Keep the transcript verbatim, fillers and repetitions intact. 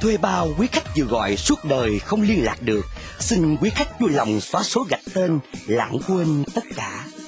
Thuê bao quý khách vừa gọi suốt đời không liên lạc được. Xin quý khách vui lòng xóa số gạch tên, lãng quên tất cả.